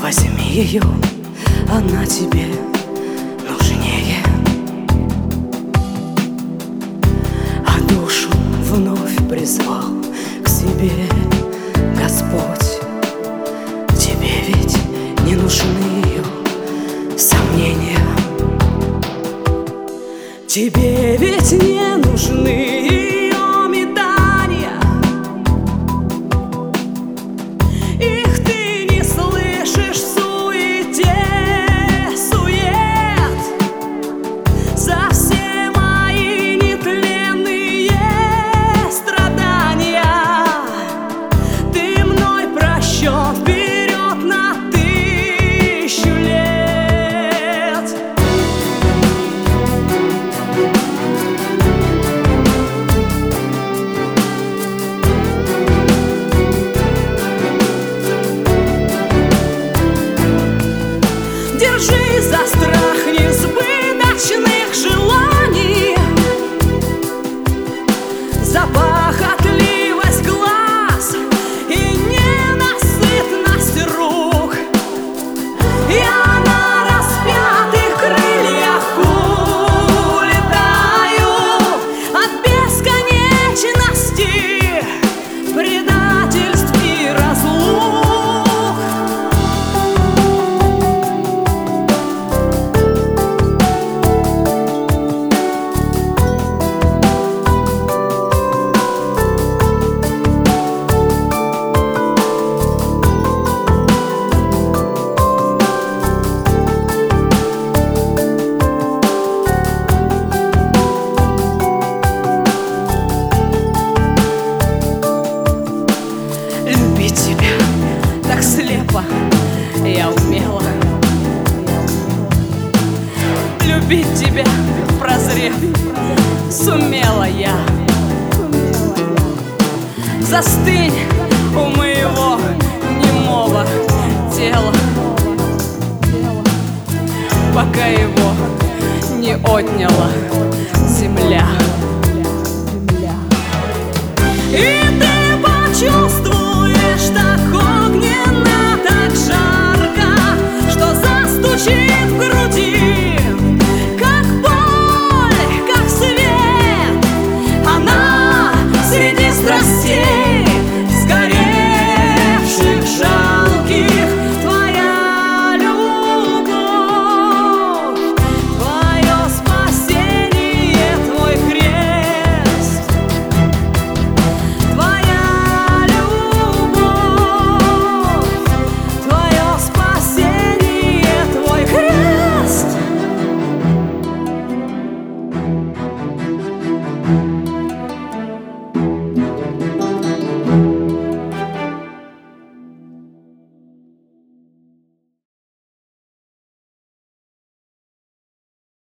Возьми ее, она тебе нужнее. А душу вновь призвал к себе Господь. Тебе ведь не нужны ее сомнения. Тебе ведь не нужны ее метания. Их ты не слышишь в суете сует. За все мои нетленные страдания ты мной прощен вперед на 1000 лет. Держи за страх несбыточных желаний, за похотливость глаз и ненасытность рук. Я на распятых крыльях улетаю от бесконечности предательств и разлук. Любить тебя так слепо я умела, любить тебя прозрев сумела я. Застынь у моего немого тела, пока его не отняла